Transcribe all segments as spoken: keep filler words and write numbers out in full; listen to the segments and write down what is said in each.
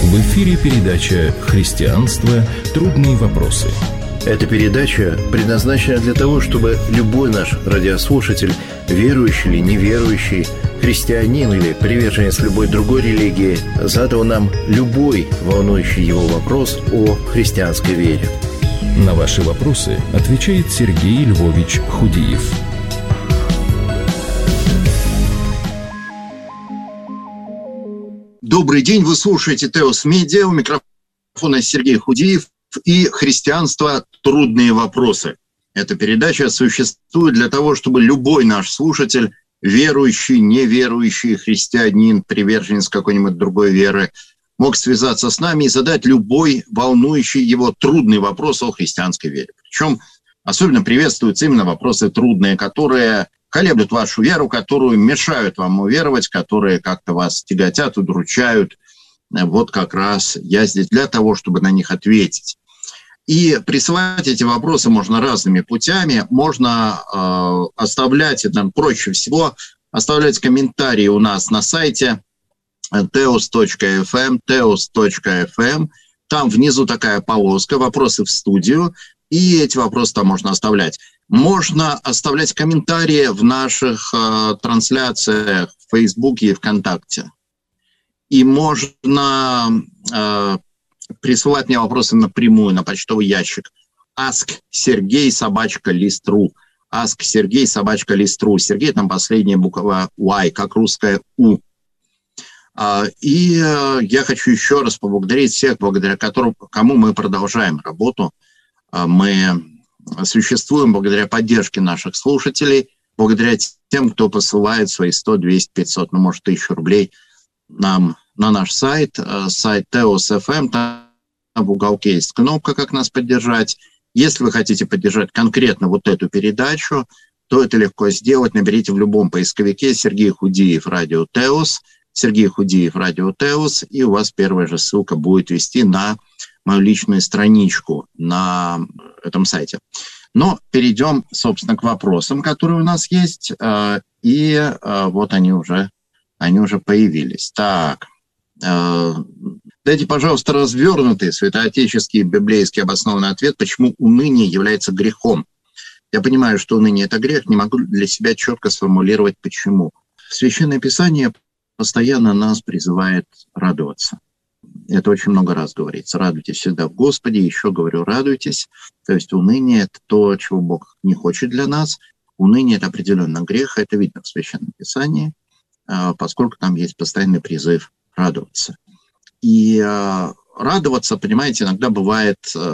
В эфире передача «Христианство. Трудные вопросы». Эта передача предназначена для того, чтобы любой наш радиослушатель, верующий или неверующий, христианин или приверженец любой другой религии, задал нам любой волнующий его вопрос о христианской вере. На ваши вопросы отвечает Сергей Львович Худиев. Добрый день, вы слушаете Теос Медиа, у микрофона Сергей Худиев и «Христианство. Трудные вопросы». Эта передача существует для того, чтобы любой наш слушатель, верующий, неверующий, христианин, приверженец какой-нибудь другой веры, мог связаться с нами и задать любой волнующий его трудный вопрос о христианской вере. Причем особенно приветствуются именно вопросы трудные, которые колеблют вашу веру, которые мешают вам уверовать, которые как-то вас тяготят, удручают. Вот как раз я здесь для того, чтобы на них ответить. И присылать эти вопросы можно разными путями. Можно э, оставлять, это проще всего, оставлять комментарии у нас на сайте теос точка эф эм, теос точка эф эм. Там внизу такая полоска «Вопросы в студию», и эти вопросы там можно оставлять. Можно оставлять комментарии в наших э, трансляциях в Фейсбуке и ВКонтакте. И можно э, присылать мне вопросы напрямую на почтовый ящик ask sergey собака лист.ру. ask sergey собака лист.ру. Сергей, там последняя буква Y, как русская У. И я хочу еще раз поблагодарить всех, благодаря которым, кому мы продолжаем работу. Мы существуем благодаря поддержке наших слушателей, благодаря тем, кто посылает свои сто, двести, пятьсот, ну, может, тысячу рублей нам на наш сайт, сайт теос точка эф эм. Там в уголке есть кнопка «Как нас поддержать». Если вы хотите поддержать конкретно вот эту передачу, то это легко сделать. Наберите в любом поисковике «Сергей Худиев. Радио Теос», Сергей Худиев, Радио Теос, и у вас первая же ссылка будет вести на мою личную страничку на этом сайте. Но перейдем, собственно, к вопросам, которые у нас есть, и вот они уже, они уже появились. Так, дайте, пожалуйста, развернутый святоотеческий библейский обоснованный ответ, почему уныние является грехом. Я понимаю, что уныние – это грех, не могу для себя четко сформулировать, почему. Священное Писание постоянно нас призывает радоваться. Это очень много раз говорится. Радуйтесь всегда в Господе. Еще говорю, радуйтесь. То есть уныние – это то, чего Бог не хочет для нас. Уныние – это определенно грех. Это видно в Священном Писании, поскольку там есть постоянный призыв радоваться. И радоваться, понимаете, иногда бывает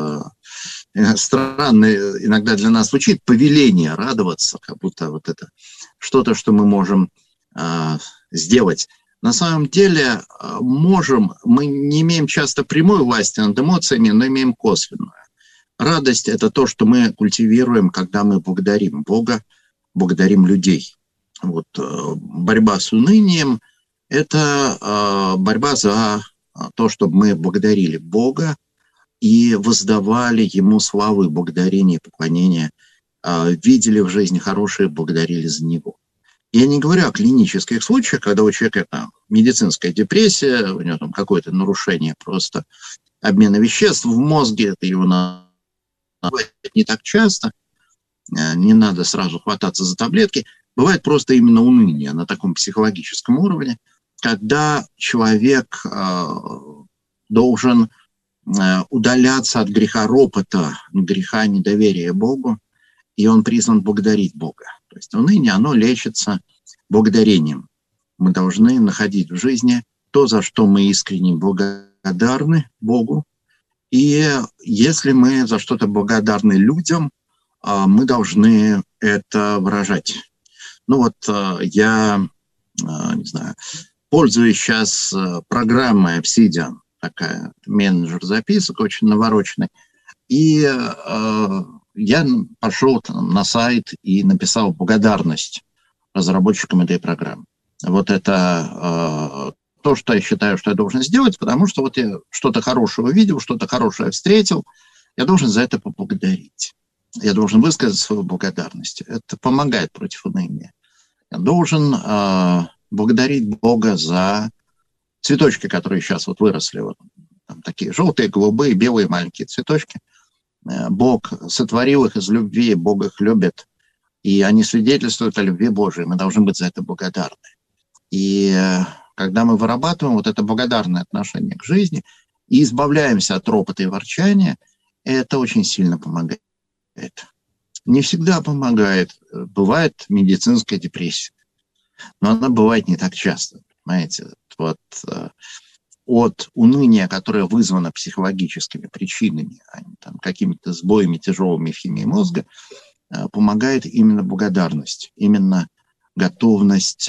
странно, иногда для нас звучит повеление радоваться, как будто вот это что-то, что мы можем сделать. На самом деле можем, мы не имеем часто прямой власти над эмоциями, но имеем косвенную. Радость – это то, что мы культивируем, когда мы благодарим Бога, благодарим людей. Вот, борьба с унынием – это борьба за то, чтобы мы благодарили Бога и воздавали Ему славу и благодарение, и поклонение, видели в жизни хорошее, благодарили за Него. Я не говорю о клинических случаях, когда у человека там медицинская депрессия, у него там какое-то нарушение просто обмена веществ в мозге, это его надо не так часто, не надо сразу хвататься за таблетки. Бывает просто именно уныние на таком психологическом уровне, когда человек э, должен э, удаляться от греха ропота, греха недоверия Богу, и он призван благодарить Бога. То есть уныние, оно лечится благодарением. Мы должны находить в жизни то, за что мы искренне благодарны Богу. И если мы за что-то благодарны людям, мы должны это выражать. Ну вот я, не знаю, пользуюсь сейчас программой Obsidian, такая менеджер записок, очень навороченный. И я пошел там на сайт и написал благодарность разработчикам этой программы. Вот это э, то, что я считаю, что я должен сделать, потому что вот я что-то хорошее увидел, что-то хорошее встретил, я должен за это поблагодарить. Я должен высказать свою благодарность. Это помогает против уныния. Я должен э, благодарить Бога за цветочки, которые сейчас вот выросли вот там такие желтые, голубые, белые маленькие цветочки. Бог сотворил их из любви, Бог их любит, и они свидетельствуют о любви Божией. Мы должны быть за это благодарны. И когда мы вырабатываем вот это благодарное отношение к жизни и избавляемся от ропота и ворчания, это очень сильно помогает. Не всегда помогает. Бывает медицинская депрессия, но она бывает не так часто. Понимаете, вот от уныния, которое вызвано психологическими причинами, а не там, какими-то сбоями тяжелыми в химии мозга, помогает именно благодарность, именно готовность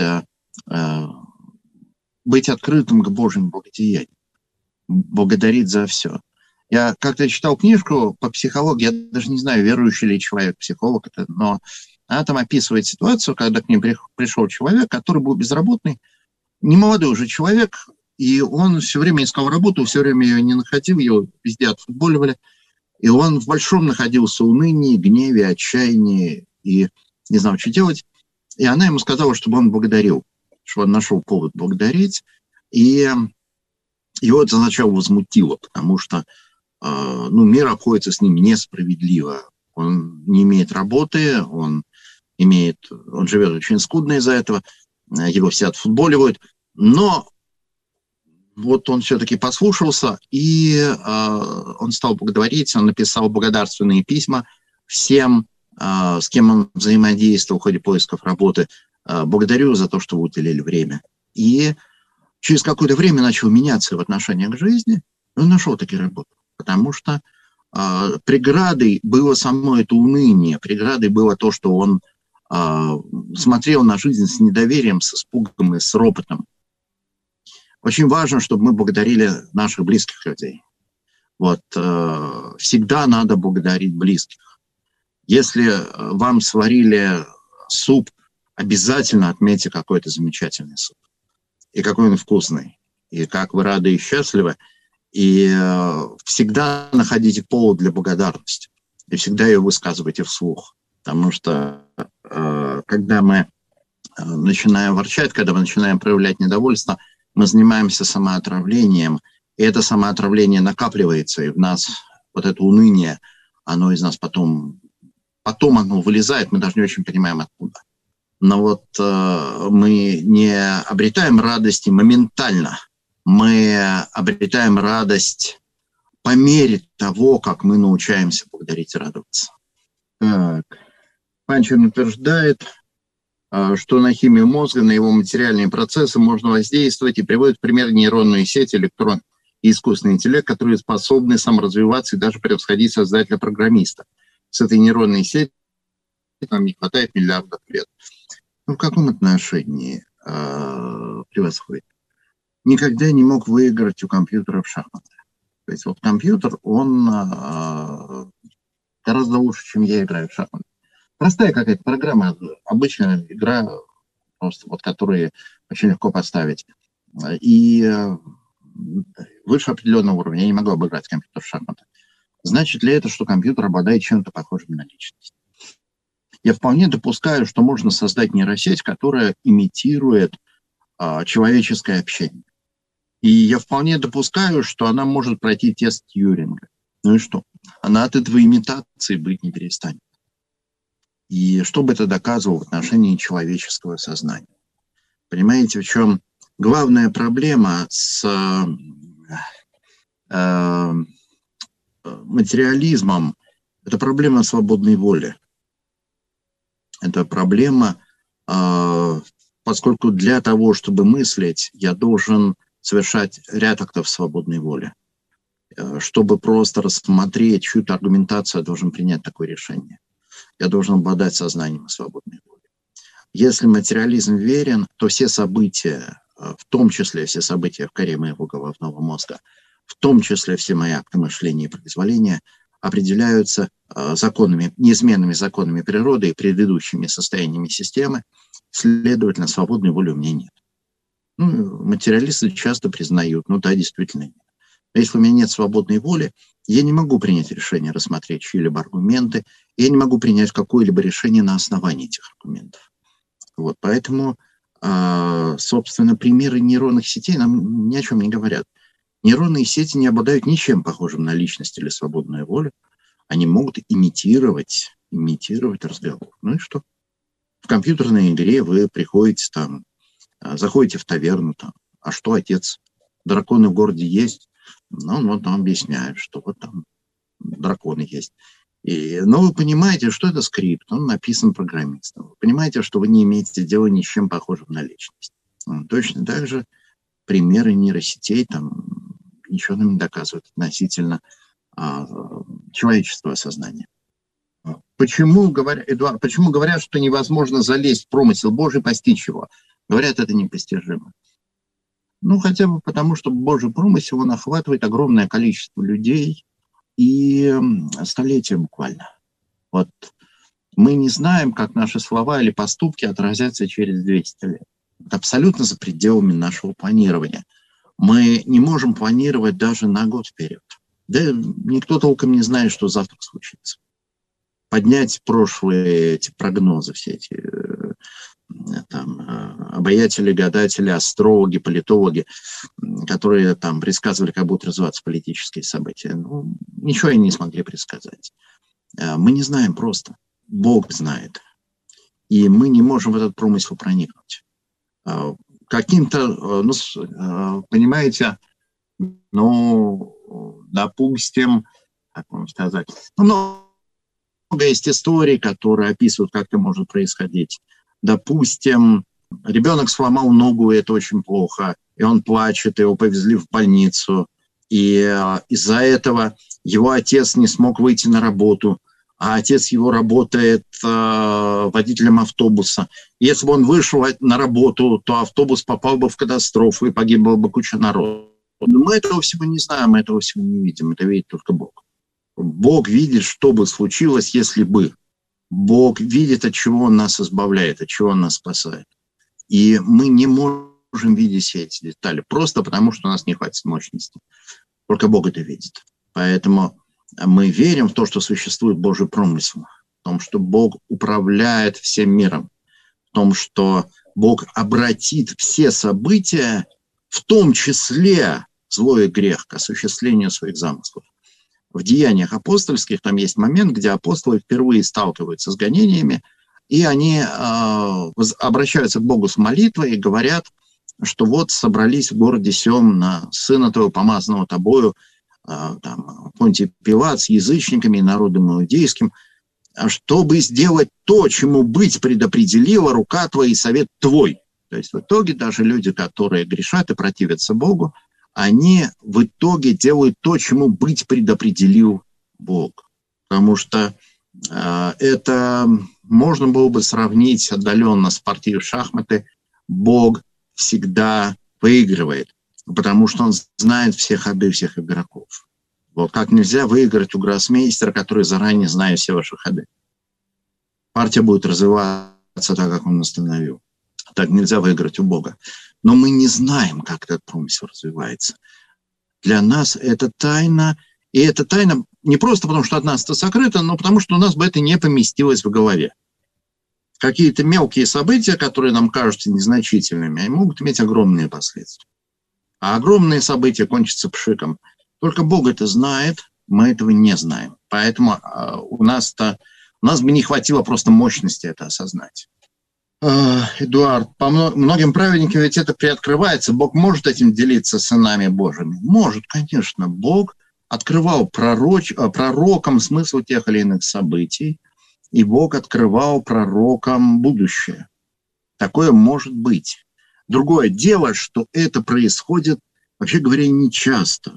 быть открытым к Божьим благодеяниям, благодарить за все. Я как-то читал книжку по психологии, я даже не знаю, верующий ли человек, психолог это, но она там описывает ситуацию, когда к ним пришел человек, который был безработный, немолодой уже человек, и он все время искал работу, все время ее не находил, его везде отфутболивали, и он в большом находился унынии, гневе, отчаянии, и не знал, что делать. И она ему сказала, чтобы он благодарил, что он нашел повод благодарить, и его это сначала возмутило, потому что ну, мир обходится с ним несправедливо. Он не имеет работы, он, имеет, он живет очень скудно из-за этого, его все отфутболивают, но вот он все-таки послушался, и э, он стал благодарить, он написал благодарственные письма всем, э, с кем он взаимодействовал в ходе поисков работы. Э, благодарю за то, что вы уделили время. И через какое-то время начал меняться в отношениях к жизни, и он нашел таки работу. Потому что э, преградой было само это уныние, преградой было то, что он э, смотрел на жизнь с недоверием, с испугом и с ропотом. Очень важно, чтобы мы благодарили наших близких людей. Вот, э, всегда надо благодарить близких. Если вам сварили суп, обязательно отметьте, какой это замечательный суп. И какой он вкусный. И как вы рады и счастливы. И э, всегда находите повод для благодарности. И всегда ее высказывайте вслух. Потому что э, когда мы э, начинаем ворчать, когда мы начинаем проявлять недовольство, мы занимаемся самоотравлением, и это самоотравление накапливается, и в нас вот это уныние, оно из нас потом, потом оно вылезает, мы даже не очень понимаем откуда. Но вот э, мы не обретаем радости моментально, мы обретаем радость по мере того, как мы научаемся благодарить и радоваться. Так. Панчин утверждает, что на химию мозга, на его материальные процессы можно воздействовать, и приводит в пример нейронные сети, электрон и искусственный интеллект, которые способны саморазвиваться и даже превосходить создателя-программиста. С этой нейронной сетью нам не хватает миллиардов лет. Ну, в каком отношении э, превосходит? Никогда не мог выиграть у компьютера в шахматы. То есть вот компьютер, он э, гораздо лучше, чем я играю в шахматы. Простая какая-то программа, обычная игра, просто вот, которую очень легко поставить. И выше определенного уровня я не могу обыграть компьютер в шахматы. Значит ли это, что компьютер обладает чем-то похожим на личность? Я вполне допускаю, что можно создать нейросеть, которая имитирует а, человеческое общение. И я вполне допускаю, что она может пройти тест Тьюринга. Ну и что? Она от этого имитации быть не перестанет. И что бы это доказывало в отношении человеческого сознания? Понимаете, в чем главная проблема с э, материализмом? Это проблема свободной воли. Это проблема, э, поскольку для того, чтобы мыслить, я должен совершать ряд актов свободной воли. Э, чтобы просто рассмотреть чью-то аргументацию, я должен принять такое решение. Я должен обладать сознанием и свободной волей. Если материализм верен, то все события, в том числе все события в коре моего головного мозга, в том числе все мои акты мышления и произволения, определяются законами, неизменными законами природы и предыдущими состояниями системы, следовательно, свободной воли у меня нет. Ну, материалисты часто признают, ну да, действительно нет. Но если у меня нет свободной воли, я не могу принять решение рассмотреть чьи-либо аргументы, я не могу принять какое-либо решение на основании этих аргументов. Вот, поэтому, собственно, примеры нейронных сетей нам ни о чем не говорят. Нейронные сети не обладают ничем похожим на личность или свободную волю. Они могут имитировать, имитировать разговор. Ну и что? В компьютерной игре вы приходите там, заходите в таверну, там, а что, отец? Драконы в городе есть? Ну, он вот там объясняет, что вот там драконы есть. И, но вы понимаете, что это скрипт, он написан программистом. Вы понимаете, что вы не имеете дела ни с чем похожим на личность. Точно так же примеры нейросетей там ничего нам не доказывают относительно а, человеческого сознания. Почему, говоря, Эдуард, почему говорят, что невозможно залезть в промысел Божий, постичь его? Говорят, это непостижимо. Ну, хотя бы потому, что Божий промысел, он охватывает огромное количество людей и столетия буквально. Вот мы не знаем, как наши слова или поступки отразятся через двести лет. Это абсолютно за пределами нашего планирования. Мы не можем планировать даже на год вперед. Да никто толком не знает, что завтра случится. Поднять прошлые эти прогнозы, все эти там, обаятели, гадатели, астрологи, политологи, которые там предсказывали, как будут развиваться политические события. Ну, ничего они не смогли предсказать. Мы не знаем просто. Бог знает. И мы не можем в этот промысел проникнуть. Каким-то, ну, понимаете, ну, допустим, как вам сказать, ну, много есть историй, которые описывают, как это может происходить. Допустим, ребенок сломал ногу, и это очень плохо, и он плачет, его повезли в больницу, и э, из-за этого его отец не смог выйти на работу, а отец его работает э, водителем автобуса. Если бы он вышел на работу, то автобус попал бы в катастрофу, и погибла бы куча народу. Но мы этого всего не знаем, мы этого всего не видим, это видит только Бог. Бог видит, что бы случилось, если бы. Бог видит, от чего Он нас избавляет, от чего Он нас спасает. И мы не можем видеть все эти детали, просто потому что у нас не хватит мощности. Только Бог это видит. Поэтому мы верим в то, что существует Божий промысел, в том, что Бог управляет всем миром, в том, что Бог обратит все события, в том числе зло и грех, к осуществлению своих замыслов. В Деяниях апостольских там есть момент, где апостолы впервые сталкиваются с гонениями, и они э, обращаются к Богу с молитвой и говорят, что вот собрались в городе сем на сына твоего, помазанного тобою, э, там, Понтий Пилат с язычниками и народом иудейским, чтобы сделать то, чему быть предопределила рука твоя и совет твой. То есть в итоге даже люди, которые грешат и противятся Богу, они в итоге делают то, чему быть предопределил Бог. Потому что э, это можно было бы сравнить отдаленно с партией в шахматы. Бог всегда выигрывает, потому что Он знает все ходы всех игроков. Вот как нельзя выиграть у гроссмейстера, который заранее знает все ваши ходы. Партия будет развиваться так, как он установил. Так нельзя выиграть у Бога. Но мы не знаем, как этот промысел развивается. Для нас это тайна. И это тайна не просто потому, что от нас это сокрыто, но потому, что у нас бы это не поместилось в голове. Какие-то мелкие события, которые нам кажутся незначительными, они могут иметь огромные последствия. А огромные события кончатся пшиком. Только Бог это знает, мы этого не знаем. Поэтому у нас-то, у нас бы не хватило просто мощности это осознать. Эдуард, по многим праведникам ведь это приоткрывается. Бог может этим делиться с сынами Божьими? Может, конечно. Бог открывал пророч, пророкам смысл тех или иных событий, и Бог открывал пророкам будущее. Такое может быть. Другое дело, что это происходит, вообще говоря, нечасто.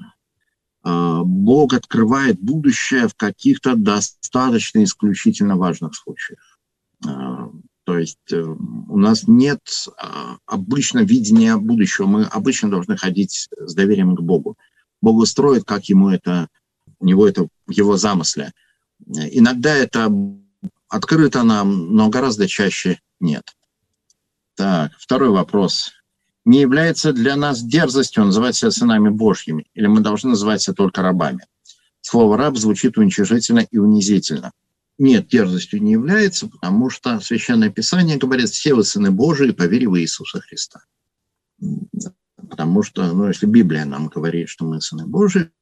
Бог открывает будущее в каких-то достаточно исключительно важных случаях. То есть у нас нет обычно видения будущего. Мы обычно должны ходить с доверием к Богу. Бог устроит, как ему это, у него это в его замысле. Иногда это открыто нам, но гораздо чаще нет. Так, второй вопрос. Не является для нас дерзостью называть себя сынами Божьими? Или мы должны называть себя только рабами? Слово «раб» звучит уничижительно и унизительно. Нет, дерзостью не является, потому что Священное Писание говорит: все вы сыны Божии по вере в Иисуса Христа. Потому что, ну, если Библия нам говорит, что мы сыны Божии,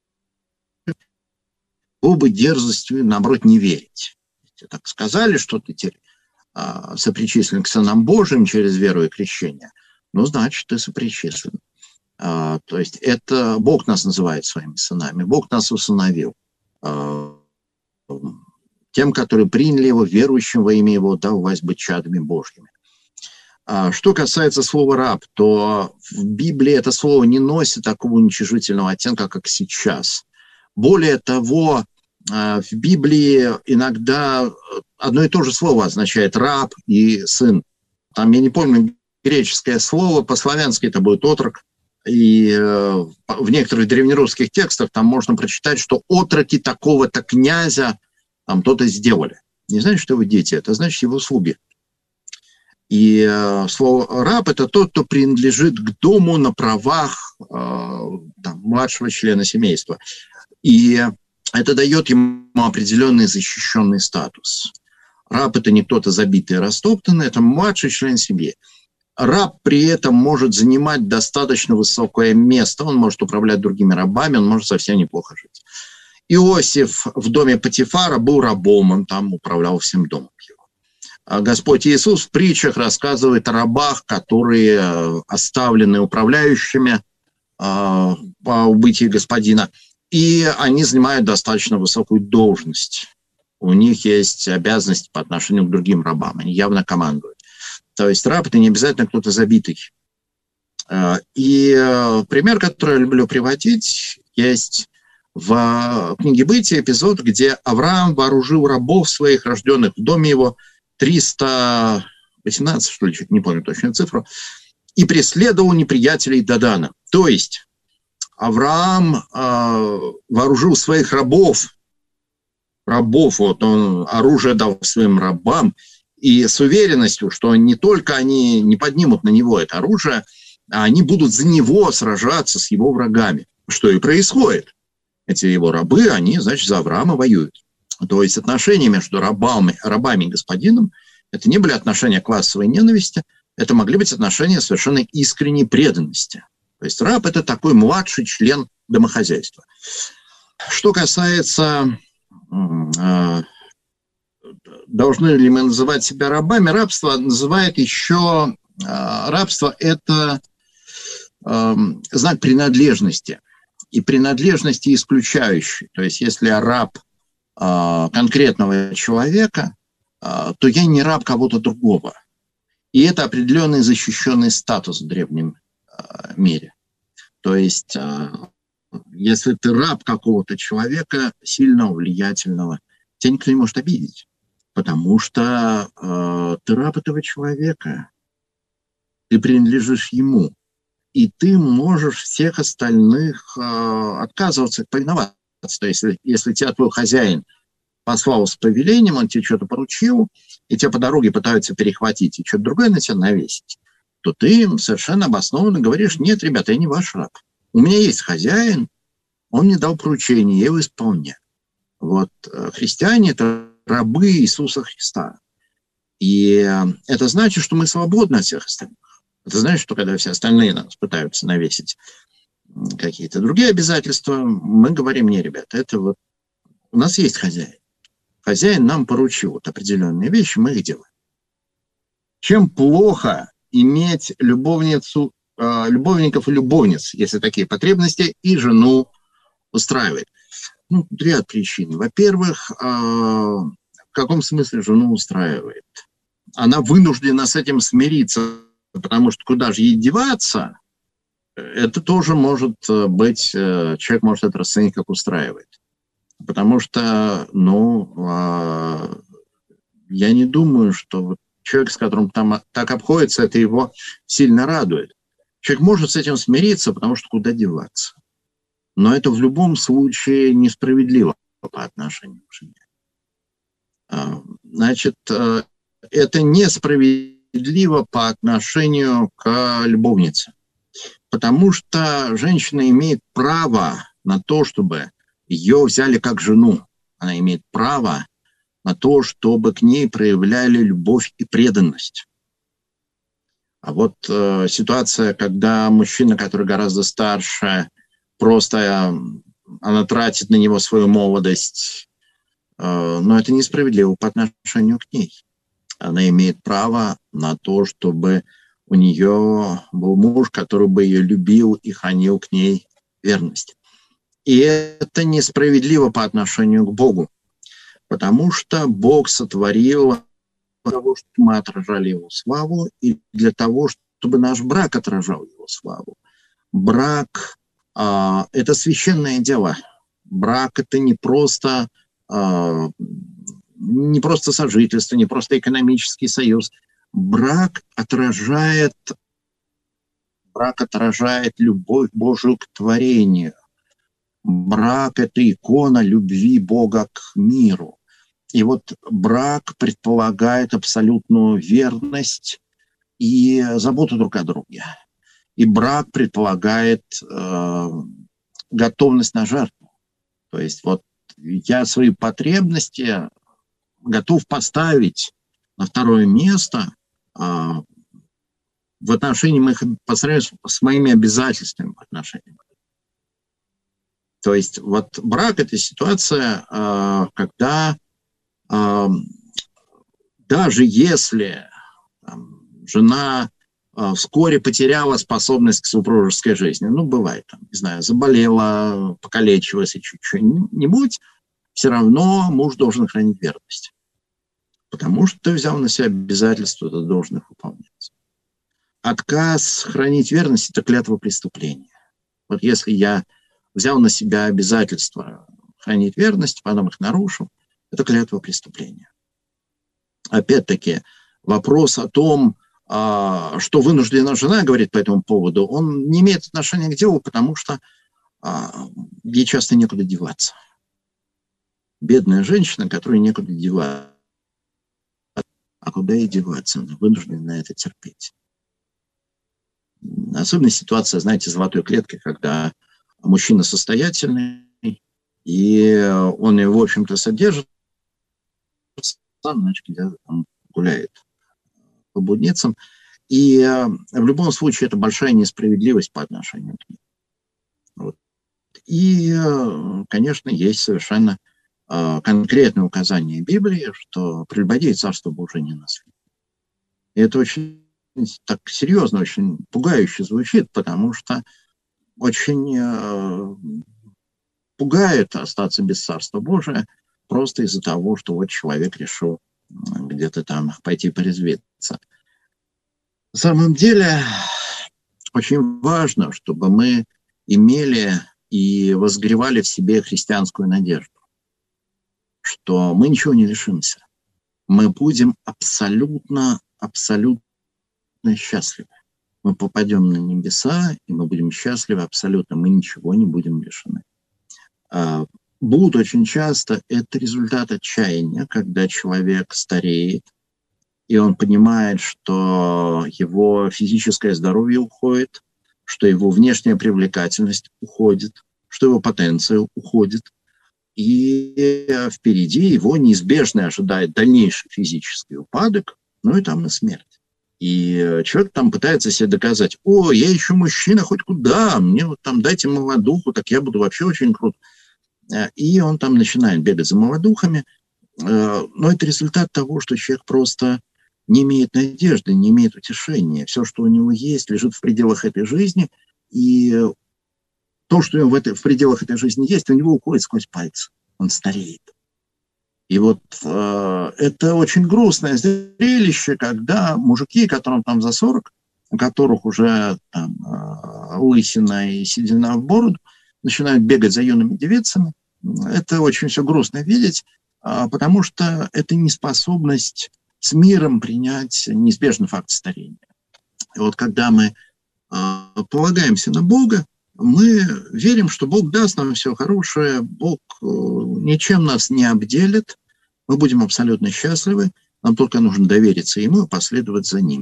было бы дерзостью, наоборот, не верить. Если так сказали, что ты теперь а, сопричислен к сынам Божьим через веру и крещение, ну, значит, ты сопричислен. А, то есть это Бог нас называет своими сынами, Бог нас усыновил. А, тем, которые приняли его, верующим во имя его, дал власть быть чадами Божьими. А, что касается слова «раб», то в Библии это слово не носит такого уничижительного оттенка, как сейчас. Более того, в Библии иногда одно и то же слово означает «раб» и «сын». Там, я не помню греческое слово, по-славянски это будет «отрок». И в некоторых древнерусских текстах там можно прочитать, что отроки такого-то князя там то-то сделали. Не знаете, что вы дети? Это значит его слуги. И слово «раб» – это тот, кто принадлежит к дому на правах там, младшего члена семейства. И это дает ему определенный защищенный статус. Раб – это не кто-то забитый и растоптанный, это младший член семьи. Раб при этом может занимать достаточно высокое место, он может управлять другими рабами, он может совсем неплохо жить. Иосиф в доме Потифара был рабом, он там управлял всем домом его. Господь Иисус в притчах рассказывает о рабах, которые оставлены управляющими по убытии господина, и они занимают достаточно высокую должность. У них есть обязанности по отношению к другим рабам, они явно командуют. То есть раб – это не обязательно кто-то забитый. И пример, который я люблю приводить, есть в книге «Бытия» эпизод, где Авраам вооружил рабов своих, рожденных в доме его, триста восемнадцать, что ли, чуть не помню точную цифру, и преследовал неприятелей Дадана. То есть Авраам э, вооружил своих рабов, рабов, вот он оружие дал своим рабам, и с уверенностью, что не только они не поднимут на него это оружие, а они будут за него сражаться с его врагами. Что и происходит. Эти его рабы, они, значит, за Авраама воюют. То есть отношения между рабами, рабами и господином, это не были отношения классовой ненависти, это могли быть отношения совершенно искренней преданности. То есть раб – это такой младший член домохозяйства. Что касается... Э, должны ли мы называть себя рабами? Рабство называет еще... Э, рабство – это э, знак принадлежности. И принадлежности исключающей. То есть если я раб э, конкретного человека, э, то я не раб кого-то другого. И это определенный защищенный статус в древнем э, мире. То есть э, если ты раб какого-то человека, сильного, влиятельного, тебя никто не может обидеть. Потому что э, ты раб этого человека. Ты принадлежишь ему. И ты можешь всех остальных э, отказываться, повиноваться. То есть если, если тебя твой хозяин послал с повелением, он тебе что-то поручил, и тебя по дороге пытаются перехватить и что-то другое на тебя навесить, то ты совершенно обоснованно говоришь: нет, ребята, я не ваш раб. У меня есть хозяин, он мне дал поручение, я его исполняю. Вот христиане – это рабы Иисуса Христа. И это значит, что мы свободны от всех остальных. Это значит, что когда все остальные нас пытаются навесить какие-то другие обязательства, мы говорим: не, ребята, это вот у нас есть хозяин. Хозяин нам поручил вот определенные вещи, мы их делаем. Чем плохо иметь любовницу, э, любовников и любовниц, если такие потребности, и жену устраивает? Ну, ряд причин. Во-первых, э, в каком смысле жену устраивает? Она вынуждена с этим смириться, потому что куда же ей деваться, это тоже может быть, человек может это расценить как устраивает. Потому что, ну, я не думаю, что человек, с которым там так обходится, это его сильно радует. Человек может с этим смириться, потому что куда деваться. Но это в любом случае несправедливо по отношению к жене. Значит, это несправедливо по отношению к любовнице. Потому что женщина имеет право на то, чтобы ее взяли как жену. Она имеет право на то, чтобы к ней проявляли любовь и преданность. А вот э, ситуация, когда мужчина, который гораздо старше, просто э, она тратит на него свою молодость, э, но это несправедливо по отношению к ней. Она имеет право на то, чтобы у нее был муж, который бы ее любил и хранил к ней верность. И это несправедливо по отношению к Богу, потому что Бог сотворил для того, чтобы мы отражали Его славу, и для того, чтобы наш брак отражал Его славу. Брак а, – это священное дело. Брак – это не просто, а, не просто сожительство, не просто экономический союз. Брак отражает, брак отражает любовь Божию к творению. Брак – это икона любви Бога к миру. И вот брак предполагает абсолютную верность и заботу друг о друге. И брак предполагает э, готовность на жертву. То есть вот я свои потребности готов поставить на второе место э, в отношении моих, по сравнению с моими обязательствами в отношении. То есть вот брак – это ситуация, э, когда даже если там, жена э, вскоре потеряла способность к супружеской жизни, ну, бывает, там, не знаю, заболела, покалечилась и чуть-чуть, все равно муж должен хранить верность. Потому что ты взял на себя обязательства, ты должен их выполнять. Отказ хранить верность – это клятва преступления. Вот если я взял на себя обязательства хранить верность, потом их нарушил, это клятва преступления. Опять-таки, вопрос о том, что вынуждена жена говорит по этому поводу, он не имеет отношения к делу, потому что ей часто некуда деваться. Бедная женщина, которой некуда деваться. А куда ей деваться? Она вынуждена это терпеть. Особенно ситуация, знаете, золотой клетки, когда мужчина состоятельный, и он его, в общем-то, содержит, сам, значит, где он гуляет по будницам. И э, в любом случае это большая несправедливость по отношению к ним. Вот. И, э, конечно, есть совершенно э, конкретное указание Библии, что прелюбодей Царство Божие не наследует. И это очень так серьезно, очень пугающе звучит, потому что очень э, пугает остаться без Царства Божия, просто из-за того, что вот человек решил где-то там пойти порезвиться. На самом деле очень важно, чтобы мы имели и возгревали в себе христианскую надежду, что мы ничего не лишимся. Мы будем абсолютно, абсолютно счастливы. Мы попадем на небеса, и мы будем счастливы абсолютно. Мы ничего не будем лишены. Блуд очень часто – это результат отчаяния, когда человек стареет, и он понимает, что его физическое здоровье уходит, что его внешняя привлекательность уходит, что его потенция уходит, и впереди его неизбежно ожидает дальнейший физический упадок, ну и там и смерть. И человек там пытается себе доказать: о, я еще мужчина хоть куда, мне вот там дайте молодуху, так я буду вообще очень крут. И он там начинает бегать за молодухами. Но это результат того, что человек просто не имеет надежды, не имеет утешения. Все, что у него есть, лежит в пределах этой жизни. И то, что в, этой, в пределах этой жизни есть, у него уходит сквозь пальцы. Он стареет. И вот э, это очень грустное зрелище, когда мужики, которым там за сорок, у которых уже там, э, лысина и седина в бороду, начинают бегать за юными девицами. Это очень все грустно видеть, потому что это неспособность с миром принять неизбежный факт старения. И вот когда мы полагаемся на Бога, мы верим, что Бог даст нам все хорошее, Бог ничем нас не обделит, мы будем абсолютно счастливы, нам только нужно довериться Ему и последовать за Ним.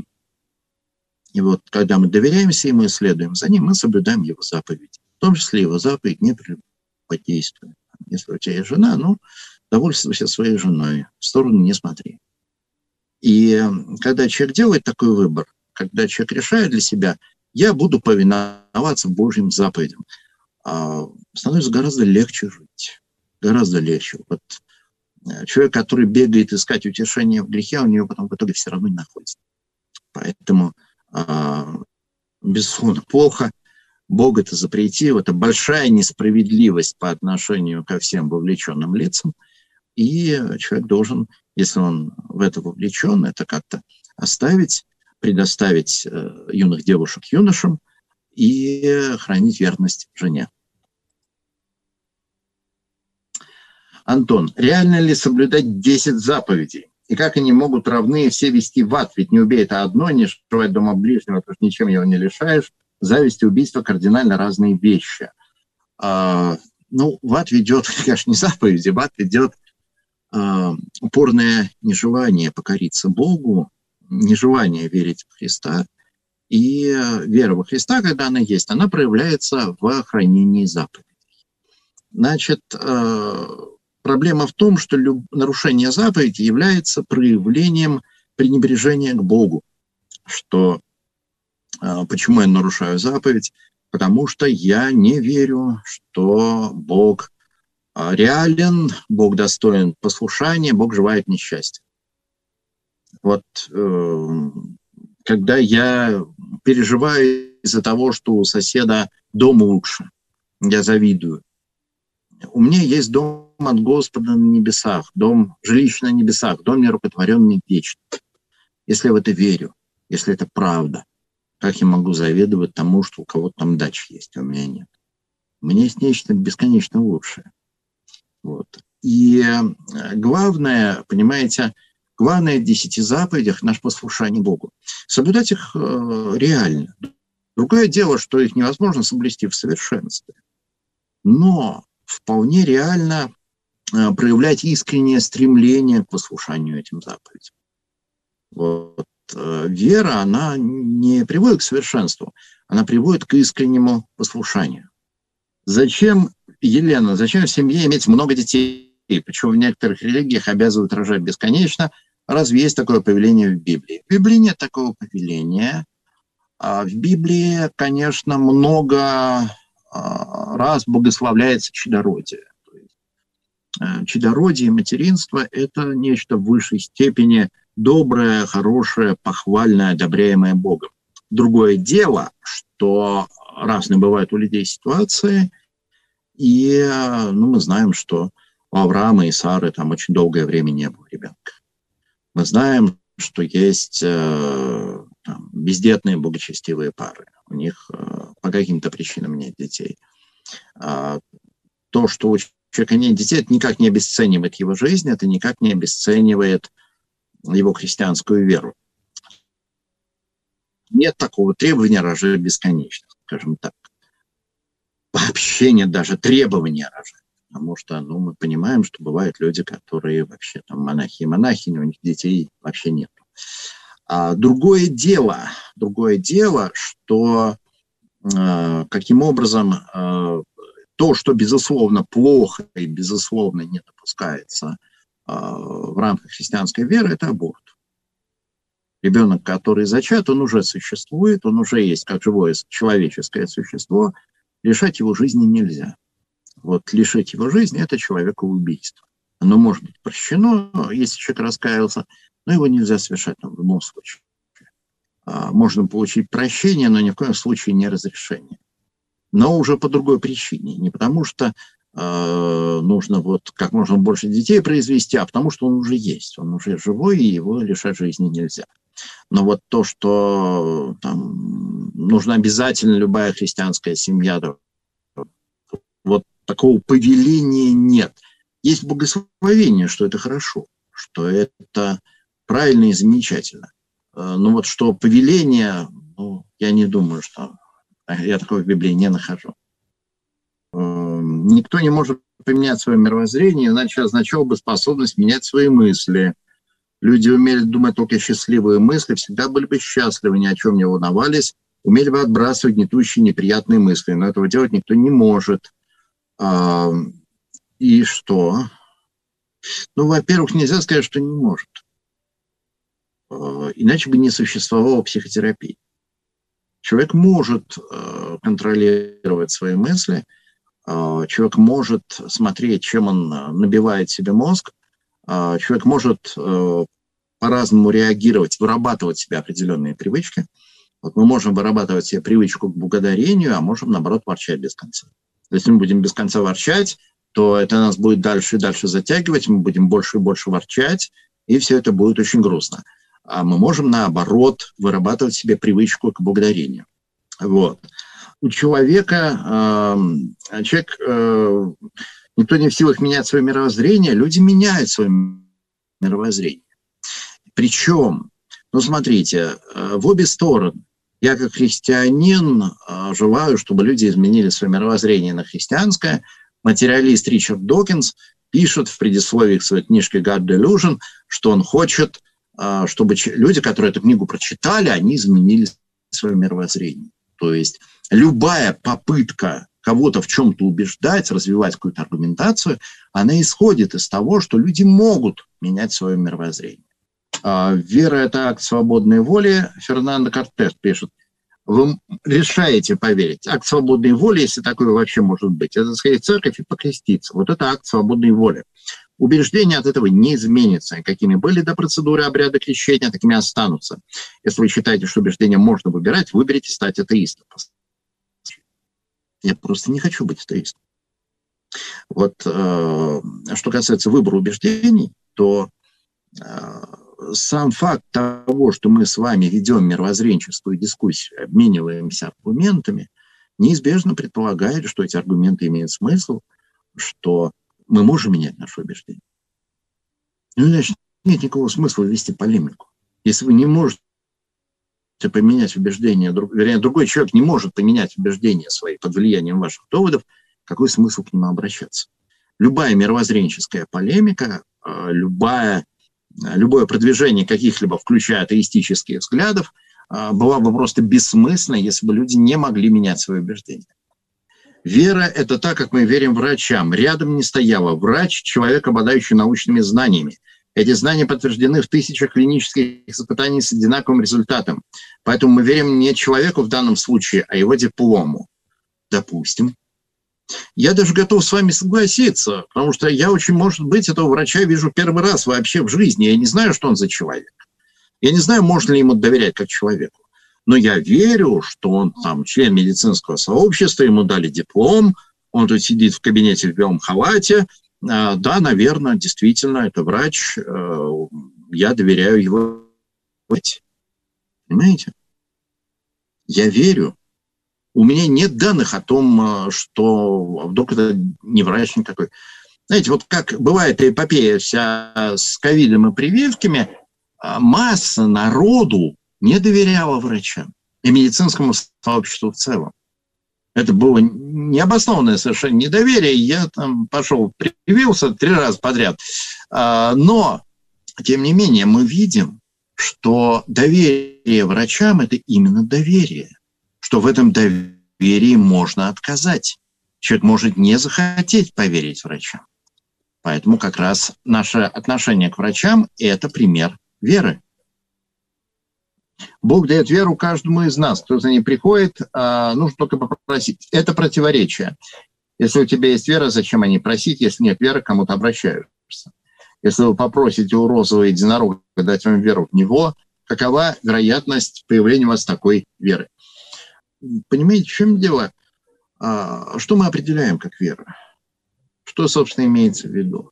И вот когда мы доверяемся Ему и следуем за Ним, мы соблюдаем Его заповеди. В том числе Его заповедь не прелюбодействуй. Если у тебя есть жена, ну, довольствуйся своей женой, в сторону не смотри. И когда человек делает такой выбор, когда человек решает для себя, я буду повиноваться Божьим заповедям, становится гораздо легче жить. Гораздо легче. Вот человек, который бегает искать утешение в грехе, у него потом в итоге все равно не находится. Поэтому, безусловно, плохо. Бог это запретил. Это большая несправедливость по отношению ко всем вовлеченным лицам. И человек должен, если он в это вовлечен, это как-то оставить, предоставить юных девушек юношам и хранить верность жене. Антон, реально ли соблюдать десять заповедей? И как они могут равны все вести в ад? Ведь не убей это одно, не шивай дома ближнего, потому что ничем его не лишаешь. Зависть и убийство – кардинально разные вещи. А, ну, в ад ведет, конечно, не заповеди, в ад ведет а, упорное нежелание покориться Богу, нежелание верить в Христа. И вера во Христа, когда она есть, она проявляется в хранении заповедей. Значит, проблема в том, что нарушение заповеди является проявлением пренебрежения к Богу. Что, почему я нарушаю заповедь? Потому что я не верю, что Бог реален, Бог достоин послушания, Бог желает несчастья. Вот когда я переживаю из-за того, что у соседа дом лучше, я завидую. У меня есть дом от Господа на небесах, дом жилищ на небесах, дом нерукотворенный вечно. Если я в это верю, если это правда, как я могу завидовать тому, что у кого-то там дача есть, а у меня нет? У меня есть нечто бесконечно лучшее. Вот. И главное, понимаете, главное в десяти заповедях – наше послушание Богу. Соблюдать их э, реально. Другое дело, что их невозможно соблюсти в совершенстве. Но вполне реально э, проявлять искреннее стремление к послушанию этим заповедям. Вот. Э, вера, она не приводит к совершенству, она приводит к искреннему послушанию. Зачем, Елена, зачем в семье иметь много детей? Причем в некоторых религиях обязывают рожать бесконечно. Разве есть такое повеление в Библии? В Библии нет такого повеления. А в Библии, конечно, много раз благословляется чадородие. То есть, чадородие и материнство – это нечто в высшей степени доброе, хорошее, похвальное, одобряемое Богом. Другое дело, что разные бывают у людей ситуации, и ну, мы знаем, что у Авраама и Сары там очень долгое время не было ребенка. Мы знаем, что есть э, там, бездетные благочестивые пары. У них э, по каким-то причинам нет детей. А то, что у человека нет детей, это никак не обесценивает его жизнь, это никак не обесценивает его христианскую веру. Нет такого требования рожать бесконечно, скажем так. Вообще нет даже требования рожать. Потому что ну, мы понимаем, что бывают люди, которые вообще там монахи и монахини, у них детей вообще нет. А другое дело, другое дело, что э, каким образом э, то, что безусловно плохо и безусловно не допускается э, в рамках христианской веры, это аборт. Ребенок, который зачат, он уже существует, он уже есть как живое человеческое существо, лишать его жизни нельзя. Вот лишить его жизни – это человекоубийство. Оно может быть прощено, если человек раскаялся, но его нельзя совершать в любом случае. Можно получить прощение, но ни в коем случае не разрешение. Но уже по другой причине. Не потому что э, нужно вот как можно больше детей произвести, а потому что он уже есть. Он уже живой, и его лишать жизни нельзя. Но вот то, что там, нужна обязательно любая христианская семья, вот такого повеления нет. Есть благословение, что это хорошо, что это правильно и замечательно. Но вот что повеление, ну, я не думаю, что я такого в Библии не нахожу. Никто не может поменять свое мировоззрение, иначе означало бы способность менять свои мысли. Люди умели думать только счастливые мысли, всегда были бы счастливы, ни о чем не волновались, умели бы отбрасывать гнетущие неприятные мысли. Но этого делать никто не может. А, и что? Ну, во-первых, нельзя сказать, что не может. иначе бы не существовало психотерапии. Человек может э, контролировать свои мысли, э, человек может смотреть, чем он набивает себе мозг, э, человек может э, по-разному реагировать, вырабатывать в себе определенные привычки. Вот мы можем вырабатывать себе привычку к благодарению, а можем, наоборот, ворчать без конца. Если мы будем без конца ворчать, то это нас будет дальше и дальше затягивать, мы будем больше и больше ворчать, и все это будет очень грустно. А мы можем, наоборот, вырабатывать в себе привычку к благодарению. Вот. У человека, э, человек, э, никто не в силах менять свое мировоззрение, люди меняют свое мировоззрение. Причем, ну, смотрите, э, в обе стороны. Я, как христианин, э, желаю, чтобы люди изменили свое мировоззрение на христианское. Материалист Ричард Докинс пишет в предисловии к своей книжке «God Delusion», что он хочет, чтобы люди, которые эту книгу прочитали, они изменили свое мировоззрение. То есть любая попытка кого-то в чем-то убеждать, развивать какую-то аргументацию, она исходит из того, что люди могут менять свое мировоззрение. Вера – это акт свободной воли. Фернандо Кортес пишет: вы решаете поверить. Акт свободной воли, если такое вообще может быть, это сходить в церковь и покреститься. Вот это акт свободной воли. Убеждения от этого не изменятся. Какими были до процедуры обряда крещения, такими останутся. Если вы считаете, что убеждения можно выбирать, выберите стать атеистом. Я просто не хочу быть атеистом. Вот э, что касается выбора убеждений, то э, сам факт того, что мы с вами ведем мировоззренческую дискуссию, обмениваемся аргументами, неизбежно предполагает, что эти аргументы имеют смысл, что мы можем менять наши убеждения. Ну, значит, нет никакого смысла вести полемику. Если вы не можете поменять убеждения, вернее, другой человек не может поменять убеждения свои под влиянием ваших доводов, какой смысл к нему обращаться? Любая мировоззренческая полемика, любая, любое продвижение каких-либо, включая атеистических взглядов, была бы просто бессмысленной, если бы люди не могли менять свои убеждения. Вера – это так, как мы верим врачам. Рядом не стояла врач, человек, обладающий научными знаниями. Эти знания подтверждены в тысячах клинических испытаний с одинаковым результатом. Поэтому мы верим не человеку в данном случае, а его диплому. Допустим. Я даже готов с вами согласиться, потому что я очень, может быть, этого врача вижу первый раз вообще в жизни. Я не знаю, что он за человек. Я не знаю, можно ли ему доверять как человеку. Но я верю, что он там член медицинского сообщества, ему дали диплом, он тут сидит в кабинете в белом халате. Да, наверное, действительно, это врач, я доверяю его. Понимаете? Я верю. У меня нет данных о том, что вдруг это не врач никакой. Знаете, вот как бывает эпопея вся с ковидом и прививками, масса народу не доверяла врачам и медицинскому сообществу в целом. Это было необоснованное совершенно недоверие. Я там пошел, привился три раза подряд. Но, тем не менее, мы видим, что доверие врачам – это именно доверие. Что в этом доверии можно отказать. Человек может не захотеть поверить врачам. Поэтому как раз наше отношение к врачам – это пример веры. Бог дает веру каждому из нас. Кто за ней приходит, нужно только попросить. Это противоречие. Если у тебя есть вера, зачем о ней просить? Если нет веры, к кому-то обращаешься. Если вы попросите у розового единорога дать вам веру в него, какова вероятность появления у вас такой веры? Понимаете, в чем дело? Что мы определяем как вера? Что, собственно, имеется в виду?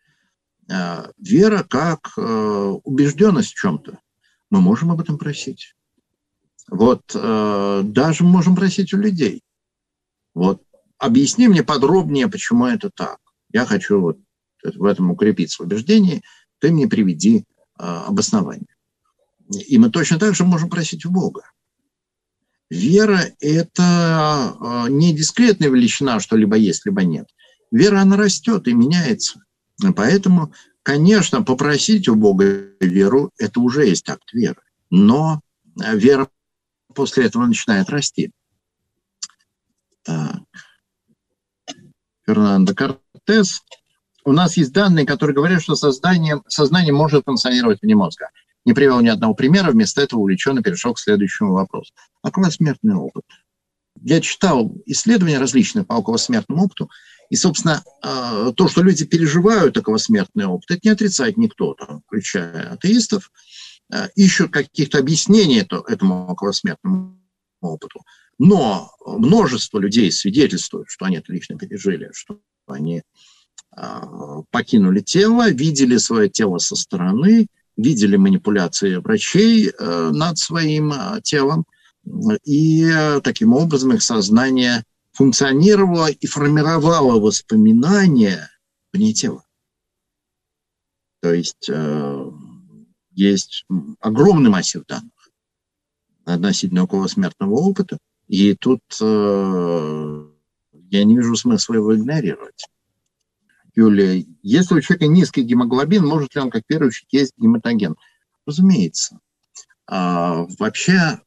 Вера как убежденность в чем-то. Мы можем об этом просить. Вот э, даже можем просить у людей. Вот объясни мне подробнее, почему это так. Я хочу вот в этом укрепиться в убеждении, ты мне приведи э, обоснование. И мы точно так же можем просить у Бога. Вера – это э, не дискретная величина, что либо есть, либо нет. Вера, она растет и меняется. И поэтому, конечно, попросить у Бога веру – это уже есть акт веры. Но вера после этого начинает расти. Так. Фернандо Кортес. У нас есть данные, которые говорят, что сознание, сознание может функционировать вне мозга. не привел ни одного примера, вместо этого увлеченно перешел к следующему вопросу. Околосмертный опыт. Я читал исследования различные по околосмертному опыту, и, собственно, то, что люди переживают околосмертный опыт, это не отрицает никто, там, включая атеистов, ищут каких-то объяснений этому околосмертному опыту. Но множество людей свидетельствуют, что они это лично пережили, что они покинули тело, видели свое тело со стороны, видели манипуляции врачей над своим телом, и таким образом их сознание функционировало и формировало воспоминания вне тела. То есть есть огромный массив данных относительно околосмертного опыта, и тут я не вижу смысла его игнорировать. Юлия, если у человека низкий гемоглобин, может ли он, как верующий, есть гематоген? Разумеется. А, вообще,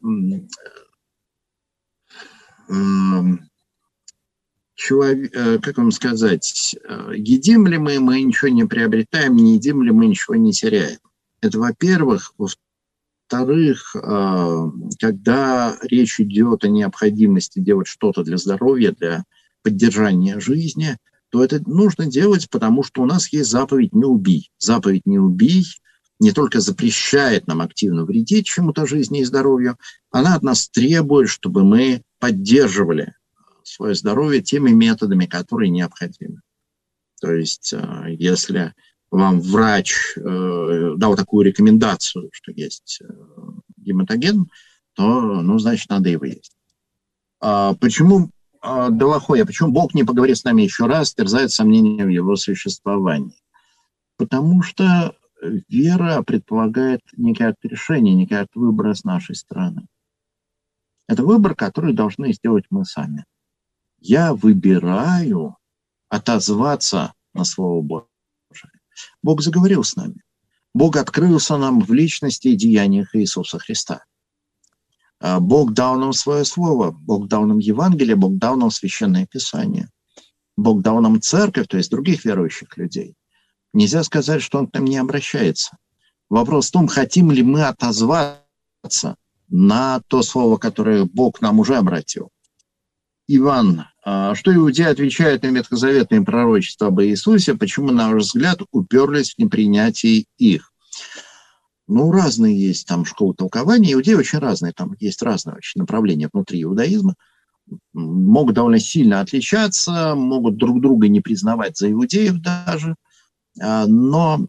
человек, как вам сказать, едим ли мы, мы ничего не приобретаем, не едим ли мы, ничего не теряем. Это, во-первых. Во-вторых, когда речь идет о необходимости делать что-то для здоровья, для поддержания жизни, то это нужно делать, потому что у нас есть заповедь «не убий». Заповедь «не убий» не только запрещает нам активно вредить чему-то жизни и здоровью, она от нас требует, чтобы мы поддерживали свое здоровье теми методами, которые необходимы. То есть, если вам врач дал такую рекомендацию, что есть гематоген, то, ну, значит, надо его есть. Почему Делахойя, почему Бог не поговорит с нами еще раз, терзает сомнения в его существовании? Потому что вера предполагает некий акт решения, некий акт выбора с нашей стороны. Это выбор, который должны сделать мы сами. Я выбираю отозваться на Слово Божие. Бог заговорил с нами. Бог открылся нам в личности и деяниях Иисуса Христа. Бог дал нам свое слово, Бог дал нам Евангелие, Бог дал нам Священное Писание. Бог дал нам церковь, то есть других верующих людей. Нельзя сказать, что Он к нам не обращается. Вопрос в том, хотим ли мы отозваться на то слово, которое Бог нам уже обратил. Иван, что иудеи отвечают на ветхозаветные пророчества об Иисусе, почему, на ваш взгляд, уперлись в непринятии их? Ну, разные есть там школы толкования. Иудеи очень разные, там есть разные очень направления внутри иудаизма. Могут довольно сильно отличаться, могут друг друга не признавать за иудеев даже. Но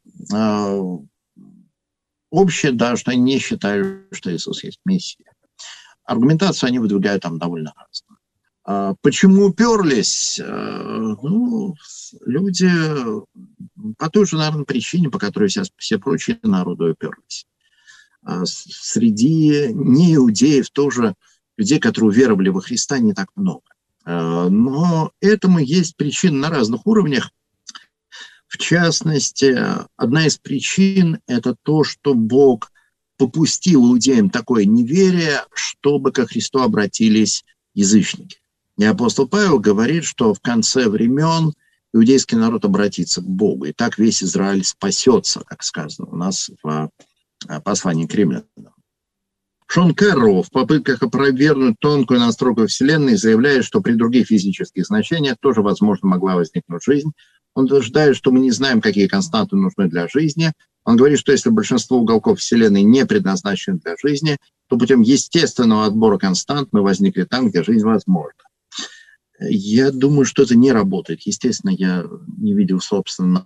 общее, да, что они не считают, что Иисус есть Мессия. Аргументацию они выдвигают там довольно разную. Почему уперлись? Ну, люди по той же, наверное, причине, по которой сейчас все прочие народы уперлись. Среди неиудеев тоже людей, которые уверовали во Христа, не так много. Но этому есть причины на разных уровнях. В частности, одна из причин – это то, что Бог попустил иудеям такое неверие, чтобы ко Христу обратились язычники. И апостол Павел говорит, что в конце времен иудейский народ обратится к Богу, и так весь Израиль спасется, как сказано у нас в послании к римлянам. Шон Кэрроу в попытках опровергнуть тонкую настройку Вселенной заявляет, что при других физических значениях тоже, возможно, могла возникнуть жизнь. Он утверждает, что мы не знаем, какие константы нужны для жизни. Он говорит, что если большинство уголков Вселенной не предназначены для жизни, то путем естественного отбора констант мы возникли там, где жизнь возможна. Я думаю, что это не работает. Естественно, я не видел, собственно,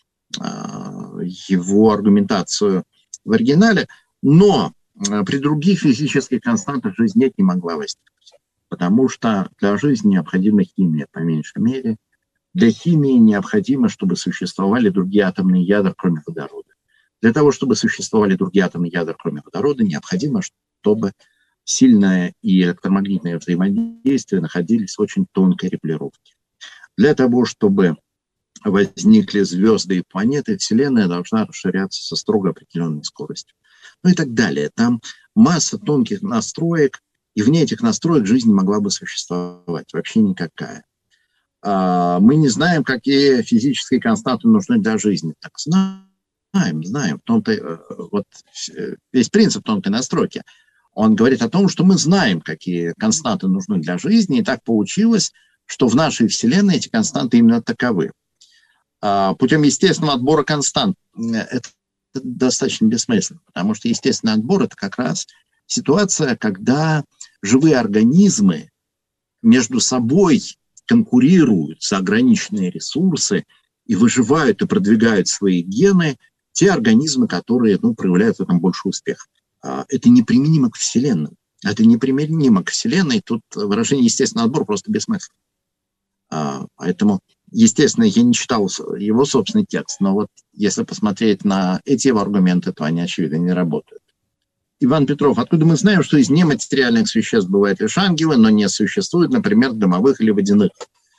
его аргументацию в оригинале, но при других физических константах жизнь нет, не могла возникнуть, потому что для жизни необходима химия, по меньшей мере. Для химии необходимо, чтобы существовали другие атомные ядра, кроме водорода. Для того, чтобы существовали другие атомные ядра, кроме водорода, необходимо, чтобы сильное и электромагнитное взаимодействие находились в очень тонкой регулировке. Для того, чтобы возникли звезды и планеты, Вселенная должна расширяться со строго определенной скоростью. Ну и так далее. Там масса тонких настроек, и вне этих настроек жизнь не могла бы существовать, вообще никакая. Мы не знаем, какие физические константы нужны для жизни. Так знаем. знаем, знаем. В том-то, вот, весь принцип тонкой настройки. Он говорит о том, что мы знаем, какие константы нужны для жизни, и так получилось, что в нашей Вселенной эти константы именно таковы. Путем естественного отбора констант это достаточно бессмысленно, потому что естественный отбор – это как раз ситуация, когда живые организмы между собой конкурируют за ограниченные ресурсы и выживают и продвигают свои гены те организмы, которые ну, проявляют в этом больше успеха. Это неприменимо к Вселенной. Это неприменимо к Вселенной. Тут выражение «естественный отбор» просто бессмысленно. Поэтому, естественно, я не читал его собственный текст, но вот если посмотреть на эти его аргументы, то они, очевидно, не работают. Иван Петров, откуда мы знаем, что из нематериальных существ бывают лишь ангелы, но не существует, например, домовых или водяных?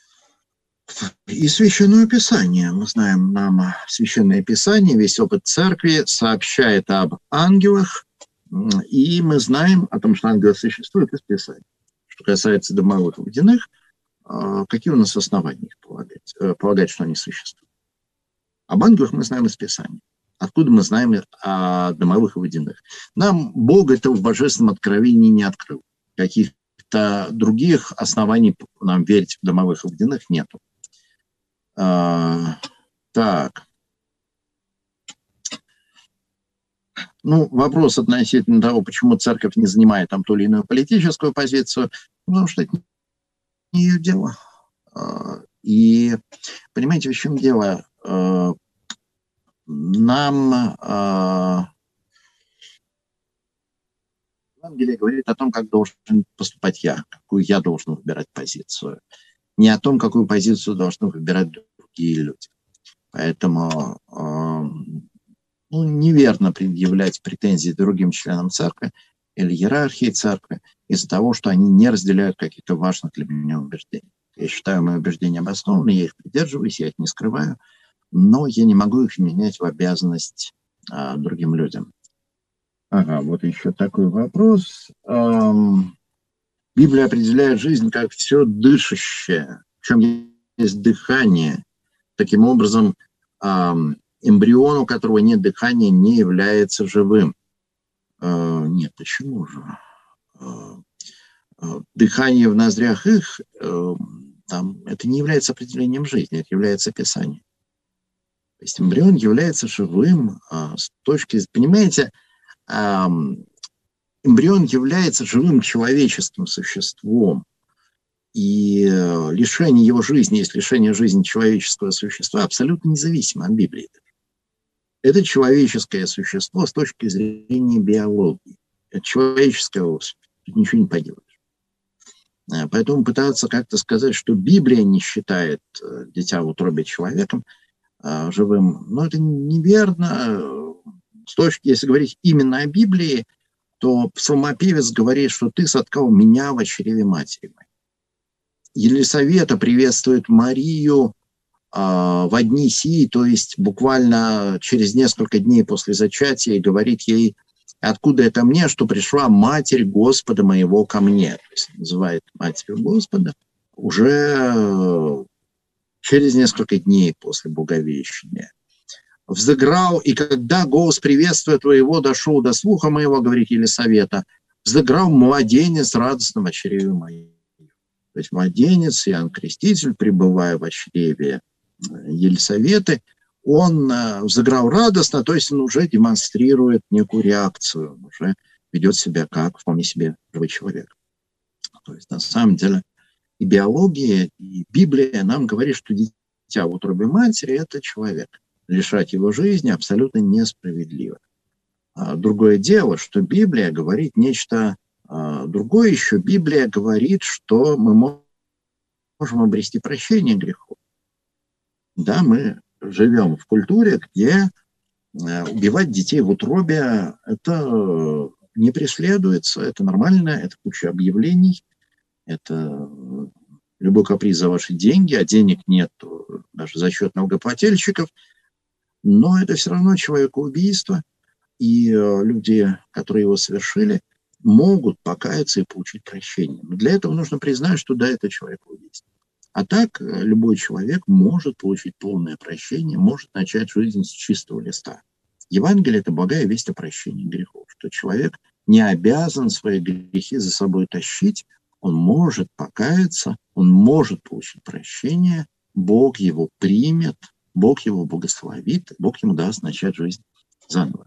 И Священное Писание. Мы знаем, нам Священное Писание, весь опыт Церкви сообщает об ангелах, и мы знаем о том, что ангелы существуют из Писания. Что касается домовых и водяных, какие у нас основания их полагать, полагать, что они существуют? Об ангелах мы знаем из Писания. Откуда мы знаем о домовых и водяных? Нам Бог это в божественном откровении не открыл. Каких-то других оснований нам верить в домовых и водяных нету. А, так. Ну, вопрос относительно того, почему церковь не занимает там ту или иную политическую позицию, потому что это не ее дело. И, понимаете, в чем дело? Нам Евангелие говорит о том, как должен поступать я, какую я должен выбирать позицию. Не о том, какую позицию должны выбирать другие люди. Поэтому ну, неверно предъявлять претензии другим членам церкви или иерархии церкви из-за того, что они не разделяют каких-то важных для меня убеждений. Я считаю мои убеждения обоснованными, я их придерживаюсь, я их не скрываю, но я не могу их менять в обязанность а, другим людям. Ага, вот еще такой вопрос. Эм, Библия определяет жизнь как все дышащее, в чем есть дыхание. Таким образом, эм, эмбрион, у которого нет дыхания, не является живым. Э, нет, почему же? Э, э, дыхание в ноздрях их, э, там, это не является определением жизни, это является описанием. То есть эмбрион является живым а, с точки зрения, понимаете, а, эмбрион является живым человеческим существом, и а, лишение его жизни, есть лишение жизни человеческого существа, абсолютно независимо от Библии. Это человеческое существо с точки зрения биологии. Это человеческая особь, тут ничего не поделаешь. А, поэтому пытаться как-то сказать, что Библия не считает а, дитя в утробе человеком, живым. Но это неверно. С точки, если говорить именно о Библии, то псалмопевец говорит, что ты соткал меня в чреве матери моей. Елисавета приветствует Марию а, в одни сии, то есть буквально через несколько дней после зачатия, и говорит ей, откуда это мне, что пришла Матерь Господа моего ко мне. То есть называет Матерью Господа уже через несколько дней после Боговещения. Взыграл, и когда голос приветствия твоего дошел до слуха моего, говорит Елисавета, взыграл младенец радостно в чреве моем. То есть младенец, Иоанн Креститель, пребывая в чреве Елисаветы, он взыграл радостно, то есть он уже демонстрирует некую реакцию, он уже ведет себя как вполне себе живой человек. То есть на самом деле и биология, и Библия нам говорит, что дитя в утробе матери – это человек. Лишать его жизни абсолютно несправедливо. А другое дело, что Библия говорит нечто а, другое еще. Библия говорит, что мы можем обрести прощение грехов. Да, мы живем в культуре, где а, убивать детей в утробе – это не преследуется, это нормально, это куча объявлений. Это любой каприз за ваши деньги, а денег нет даже за счет налогоплательщиков. Но это все равно человекоубийство, и люди, которые его совершили, могут покаяться и получить прощение. Но для этого нужно признать, что да, это человекоубийство. А так любой человек может получить полное прощение, может начать жизнь с чистого листа. Евангелие – это благая весть о прощении грехов, что человек не обязан свои грехи за собой тащить, он может покаяться, он может получить прощение, Бог его примет, Бог его благословит, Бог ему даст начать жизнь заново.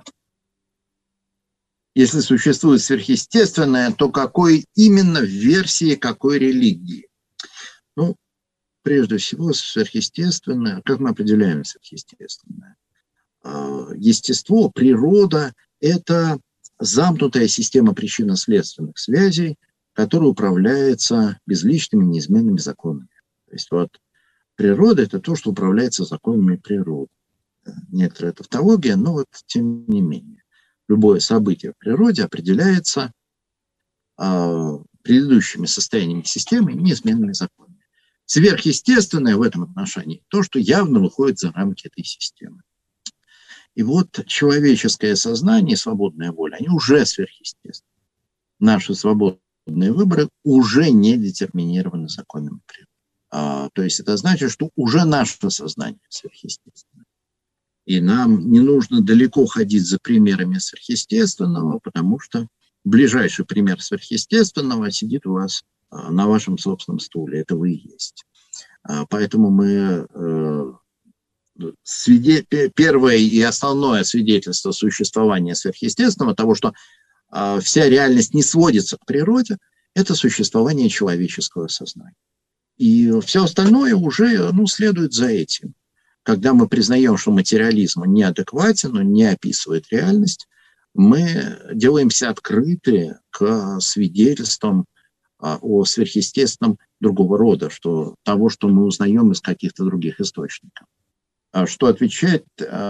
Если существует сверхъестественное, то какой именно в версии какой религии? Ну, прежде всего, сверхъестественное, как мы определяем сверхъестественное? Естество, природа – это замкнутая система причинно-следственных связей, которая управляется безличными неизменными законами. То есть вот природа – это то, что управляется законами природы. Некоторая тавтология, но вот тем не менее. Любое событие в природе определяется э, предыдущими состояниями системы и неизменными законами. Сверхъестественное в этом отношении то, что явно выходит за рамки этой системы. И вот человеческое сознание и свободная воля, они уже сверхъестественны. Наши свободные выборы уже не детерминированы законами природы. А, то есть это значит, что уже наше сознание сверхъестественное. И нам не нужно далеко ходить за примерами сверхъестественного, потому что ближайший пример сверхъестественного сидит у вас на вашем собственном стуле. Это вы и есть. Поэтому мы... Свиде... Первое и основное свидетельство существования сверхъестественного, того, что вся реальность не сводится к природе, это существование человеческого сознания. И все остальное уже ну, следует за этим. Когда мы признаем, что материализм неадекватен, он не описывает реальность, мы делаемся открыты к свидетельствам о сверхъестественном другого рода, что, того, что мы узнаем из каких-то других источников. Что отвечает,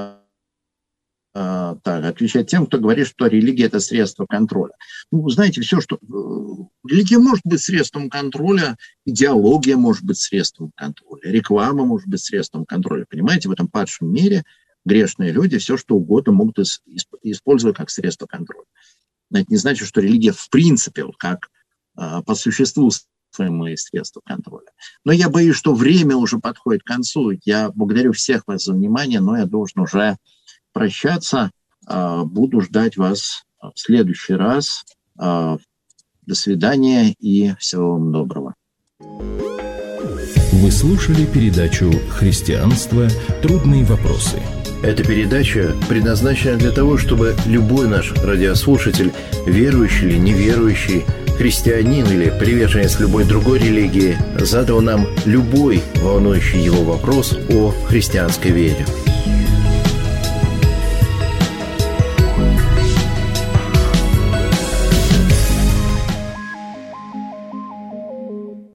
так, отвечает тем, кто говорит, что религия – это средство контроля. Ну, знаете, все, что... Религия может быть средством контроля, идеология может быть средством контроля, реклама может быть средством контроля. Понимаете, в этом падшем мире грешные люди все, что угодно могут использовать как средство контроля. Но это не значит, что религия в принципе, как по существу своему средство контроля. Но я боюсь, что время уже подходит к концу. Я благодарю всех вас за внимание, но я должен уже прощаться. Буду ждать вас в следующий раз. До свидания и всего вам доброго. Вы слушали передачу «Христианство. Трудные вопросы». Эта передача предназначена для того, чтобы любой наш радиослушатель, верующий или неверующий, христианин или приверженец любой другой религии, задал нам любой волнующий его вопрос о христианской вере.